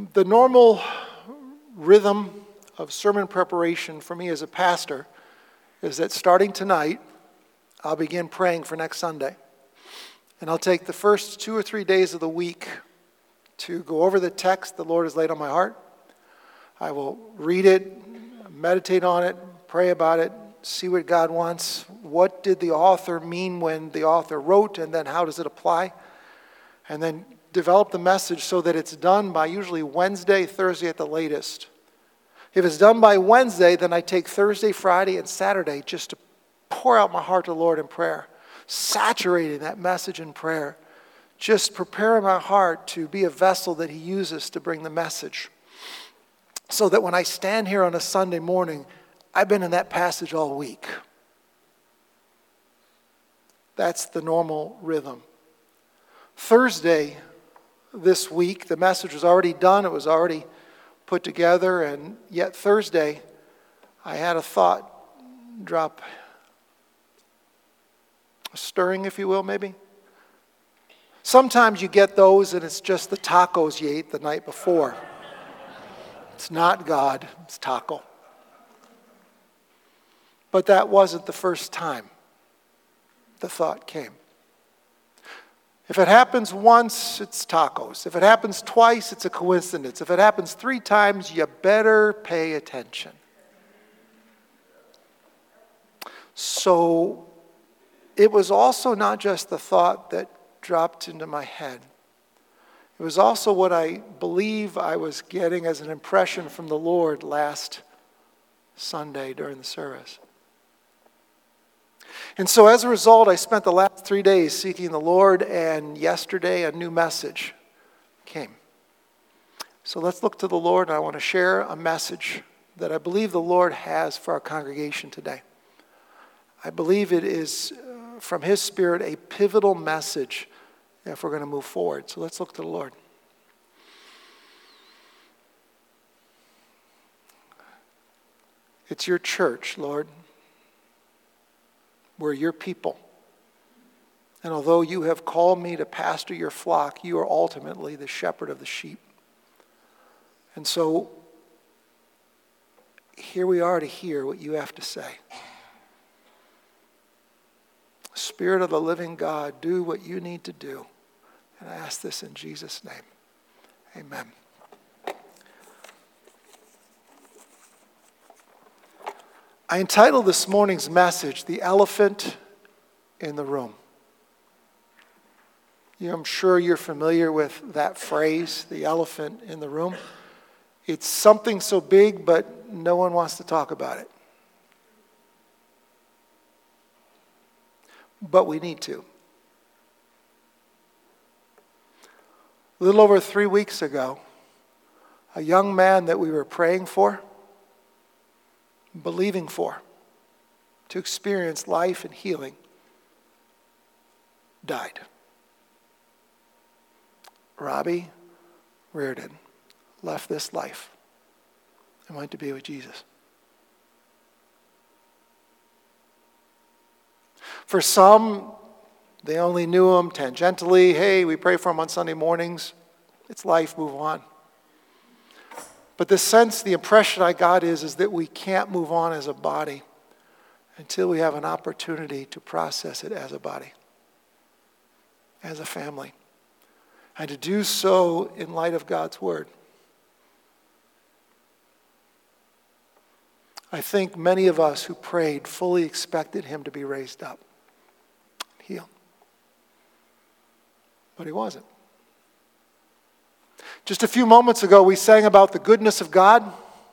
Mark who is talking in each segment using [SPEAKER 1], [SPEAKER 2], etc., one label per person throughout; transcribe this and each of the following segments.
[SPEAKER 1] The normal rhythm of sermon preparation for me as a pastor is that starting tonight, I'll begin praying for next Sunday. And I'll take the first 2 or 3 days of the week to go over the text the Lord has laid on my heart. I will read it, meditate on it, pray about it, see what God wants. What did the author mean when the author wrote, and then how does it apply? And then develop the message so that it's done by usually Wednesday, Thursday at the latest. If it's done by Wednesday, then I take Thursday, Friday, and Saturday just to pour out my heart to the Lord in prayer, saturating that message in prayer, just preparing my heart to be a vessel that He uses to bring the message. So that when I stand here on a Sunday morning, I've been in that passage all week. That's the normal rhythm. Thursday this week, the message was already done. It was already put together. And yet Thursday, I had a thought drop, a stirring, if you will, maybe. Sometimes you get those and it's just the tacos you ate the night before. It's not God, it's taco. But that wasn't the first time the thought came. If it happens once, it's tacos. If it happens twice, it's a coincidence. If it happens 3 times, you better pay attention. So it was also not just the thought that dropped into my head. It was also what I believe I was getting as an impression from the Lord last Sunday during the service. And so as a result, I spent the last 3 days seeking the Lord, and yesterday a new message came. So let's look to the Lord, and I want to share a message that I believe the Lord has for our congregation today. I believe it is, from His Spirit, a pivotal message if we're going to move forward. So let's look to the Lord. It's your church, Lord. We're your people. And although you have called me to pastor your flock, you are ultimately the shepherd of the sheep. And so here we are to hear what you have to say. Spirit of the living God, do what you need to do. And I ask this in Jesus' name. Amen. I entitled this morning's message, "The Elephant in the Room." I'm sure you're familiar with that phrase, the elephant in the room. It's something so big, but no one wants to talk about it. But we need to. A little over 3 weeks ago, a young man that we were praying for, believing for, to experience life and healing, died. Robbie Reardon left this life and went to be with Jesus. For some, they only knew him tangentially. Hey, we pray for him on Sunday mornings. It's life, move on. But the sense, the impression I got is that we can't move on as a body until we have an opportunity to process it as a body, as a family, and to do so in light of God's word. I think many of us who prayed fully expected him to be raised up, healed. But he wasn't. Just a few moments ago, we sang about the goodness of God,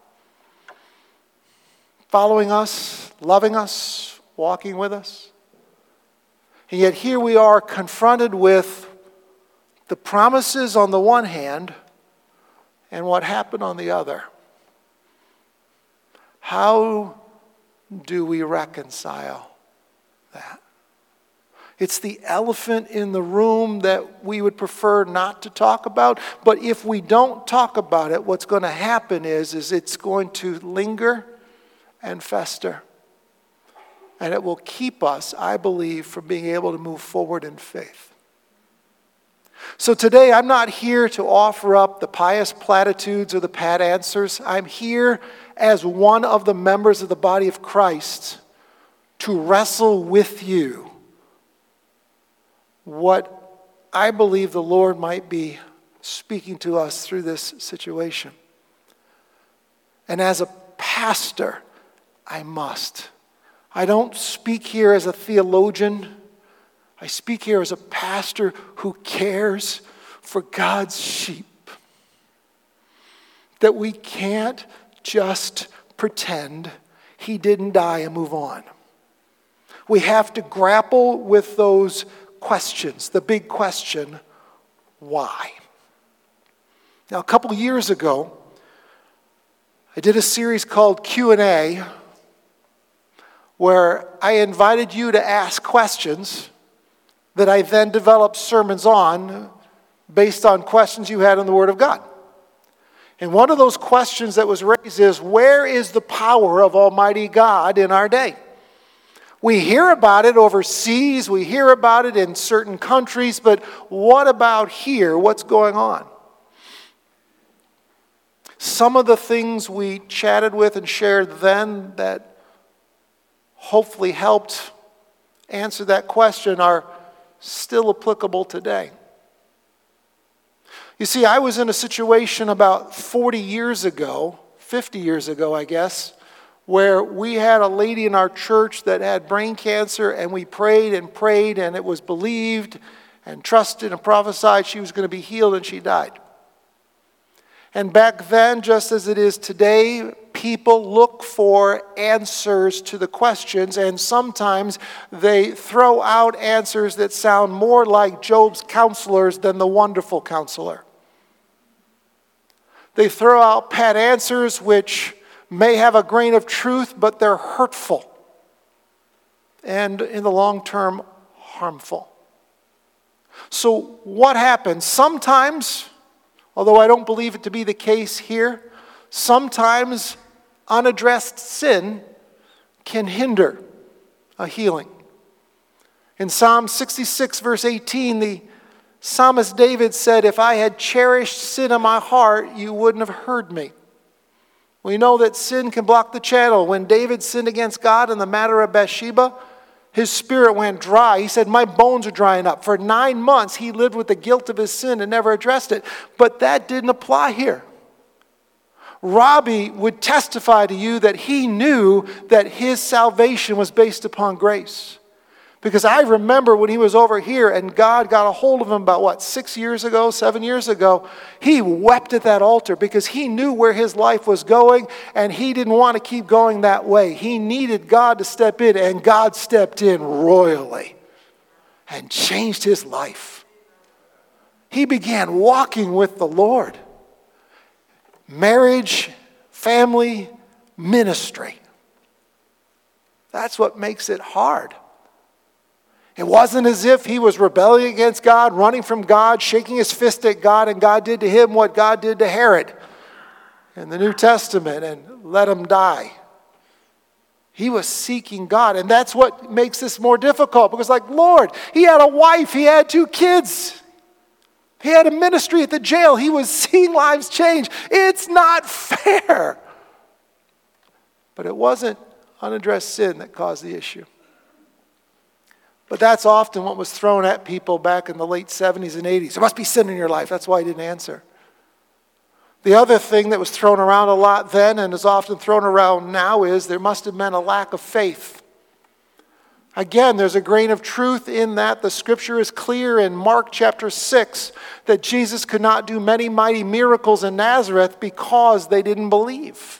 [SPEAKER 1] following us, loving us, walking with us. And yet here we are confronted with the promises on the one hand and what happened on the other. How do we reconcile that? It's the elephant in the room that we would prefer not to talk about. But if we don't talk about it, what's going to happen is it's going to linger and fester. And it will keep us, I believe, from being able to move forward in faith. So today I'm not here to offer up the pious platitudes or the pat answers. I'm here as one of the members of the body of Christ to wrestle with you what I believe the Lord might be speaking to us through this situation. And as a pastor, I must. I don't speak here as a theologian. I speak here as a pastor who cares for God's sheep. That we can't just pretend he didn't die and move on. We have to grapple with those questions. The big question, why? Now, a couple years ago, I did a series called Q&A where I invited you to ask questions that I then developed sermons on based on questions you had in the Word of God. And one of those questions that was raised is, where is the power of Almighty God in our day? We hear about it overseas, we hear about it in certain countries, but what about here? What's going on? Some of the things we chatted with and shared then that hopefully helped answer that question are still applicable today. You see, I was in a situation about 40 years ago, 50 years ago, I guess, where we had a lady in our church that had brain cancer, and we prayed, and it was believed and trusted and prophesied she was going to be healed, and she died. And back then, just as it is today, people look for answers to the questions, and sometimes they throw out answers that sound more like Job's counselors than the wonderful counselor. They throw out pat answers which may have a grain of truth, but they're hurtful and in the long term harmful. So what happens? Sometimes, although I don't believe it to be the case here, sometimes unaddressed sin can hinder a healing. In Psalm 66, verse 18, the psalmist David said, "If I had cherished sin in my heart, you wouldn't have heard me." We know that sin can block the channel. When David sinned against God in the matter of Bathsheba, his spirit went dry. He said, "My bones are drying up." For 9 months, he lived with the guilt of his sin and never addressed it. But that didn't apply here. Robbie would testify to you that he knew that his salvation was based upon grace. Because I remember when he was over here and God got a hold of him about 7 years ago, he wept at that altar because he knew where his life was going and he didn't want to keep going that way. He needed God to step in, and God stepped in royally and changed his life. He began walking with the Lord. Marriage, family, ministry. That's what makes it hard. It wasn't as if he was rebelling against God, running from God, shaking his fist at God, and God did to him what God did to Herod in the New Testament and let him die. He was seeking God, and that's what makes this more difficult because, Lord, he had a wife, he had 2 kids. He had a ministry at the jail. He was seeing lives change. It's not fair. But it wasn't unaddressed sin that caused the issue. But that's often what was thrown at people back in the late 70s and 80s. There must be sin in your life. That's why he didn't answer. The other thing that was thrown around a lot then and is often thrown around now is there must have been a lack of faith. Again, there's a grain of truth in that. The scripture is clear in Mark chapter 6 that Jesus could not do many mighty miracles in Nazareth because they didn't believe.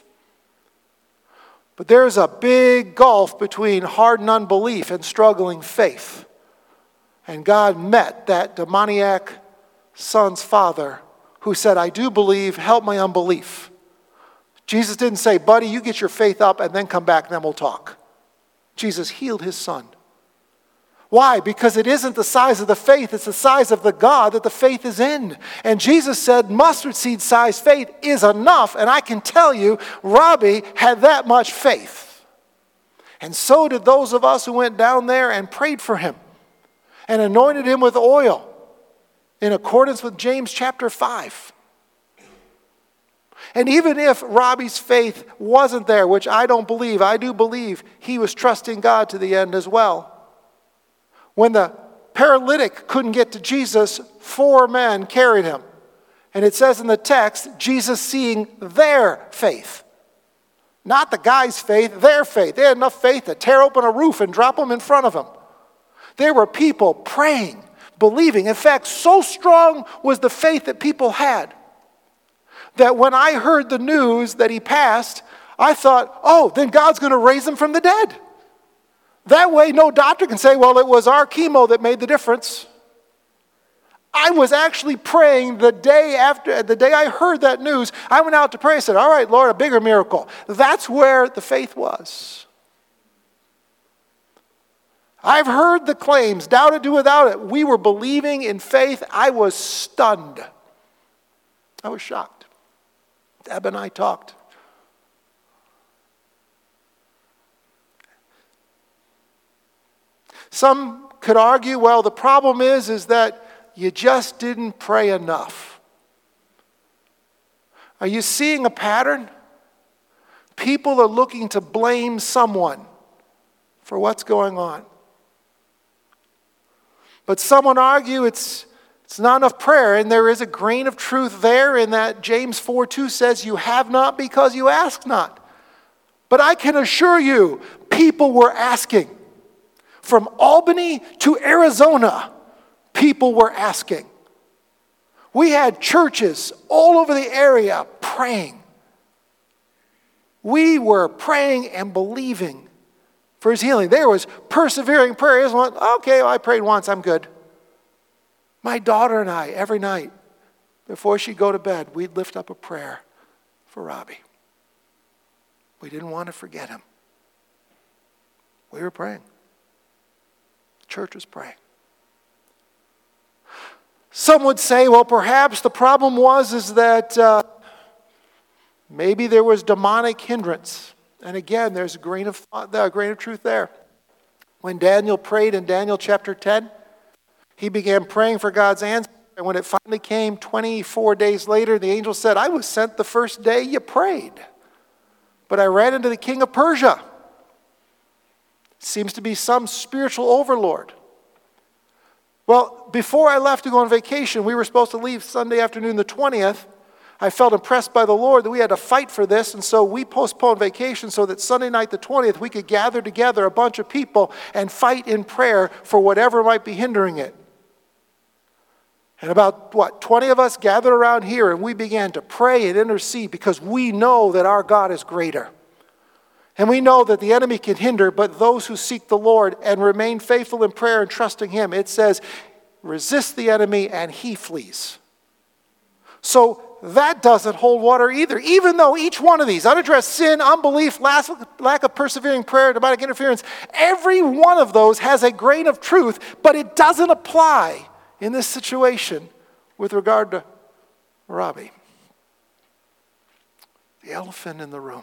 [SPEAKER 1] But there's a big gulf between hardened unbelief and struggling faith. And God met that demoniac son's father who said, "I do believe, help my unbelief." Jesus didn't say, "Buddy, you get your faith up and then come back and then we'll talk." Jesus healed his son. Why? Because it isn't the size of the faith, it's the size of the God that the faith is in. And Jesus said mustard seed size faith is enough. And I can tell you, Robbie had that much faith. And so did those of us who went down there and prayed for him and anointed him with oil. in accordance with James chapter 5. And even if Robbie's faith wasn't there, which I don't believe, I do believe he was trusting God to the end as well. When the paralytic couldn't get to Jesus, 4 men carried him. And it says in the text, Jesus seeing their faith. Not the guy's faith, their faith. They had enough faith to tear open a roof and drop them in front of him. There were people praying, believing. In fact, so strong was the faith that people had that when I heard the news that he passed, I thought, oh, then God's going to raise him from the dead. That way, no doctor can say, well, it was our chemo that made the difference. I was actually praying the day I heard that news. I went out to pray. I said, all right, Lord, a bigger miracle. That's where the faith was. I've heard the claims, doubt it, do without it. We were believing in faith. I was stunned. I was shocked. Deb and I talked. Some could argue, well, the problem is that you just didn't pray enough. Are you seeing a pattern? People are looking to blame someone for what's going on. But some would argue it's not enough prayer, and there is a grain of truth there in that James 4:2 says, you have not because you ask not. But I can assure you, people were asking. From Albany to Arizona, people were asking. We had churches all over the area praying. We were praying and believing for his healing. There was persevering prayer. It wasn't, okay, well, I prayed once, I'm good. My daughter and I, every night, before she'd go to bed, we'd lift up a prayer for Robbie. We didn't want to forget him. We were praying. The church was praying. Some would say, well, perhaps the problem is that maybe there was demonic hindrance. And again, there's a grain of truth there. When Daniel prayed in Daniel chapter 10, he began praying for God's answer. And when it finally came 24 days later, the angel said, I was sent the first day you prayed. But I ran into the king of Persia. Seems to be some spiritual overlord. Well, before I left to go on vacation, we were supposed to leave Sunday afternoon the 20th. I felt impressed by the Lord that we had to fight for this, and so we postponed vacation so that Sunday night the 20th we could gather together a bunch of people and fight in prayer for whatever might be hindering it. And about, 20 of us gathered around here, and we began to pray and intercede because we know that our God is greater. And we know that the enemy can hinder, but those who seek the Lord and remain faithful in prayer and trusting him, it says, resist the enemy and he flees. So that doesn't hold water either. Even though each one of these, unaddressed sin, unbelief, lack of persevering prayer, demonic interference, every one of those has a grain of truth, but it doesn't apply in this situation with regard to Robbie. The elephant in the room.